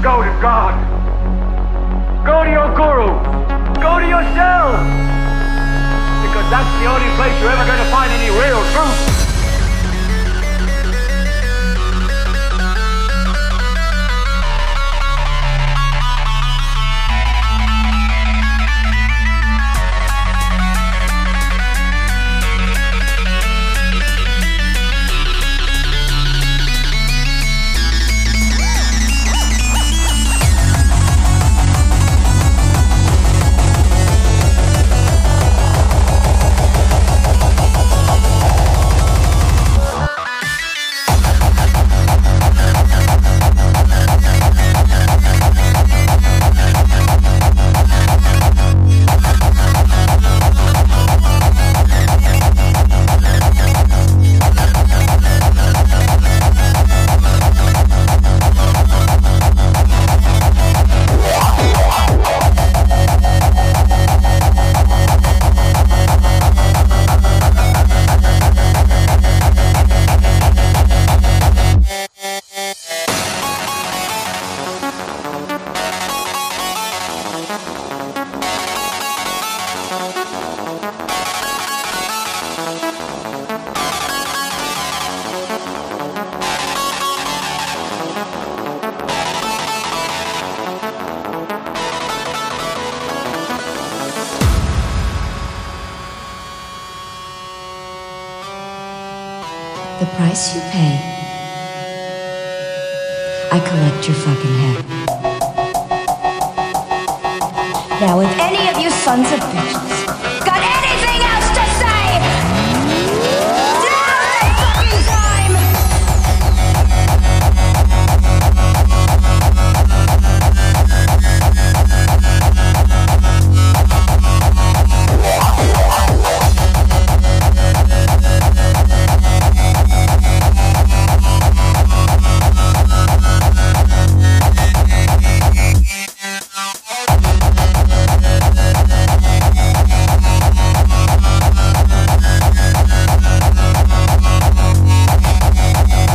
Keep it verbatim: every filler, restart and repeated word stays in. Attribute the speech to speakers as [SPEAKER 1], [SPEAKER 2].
[SPEAKER 1] Go to God. Go to your guru. Go to yourself. Because that's the only place you're ever going to find any real truth.
[SPEAKER 2] The price you pay. I collect your fucking head. Now if any of you sons of bitches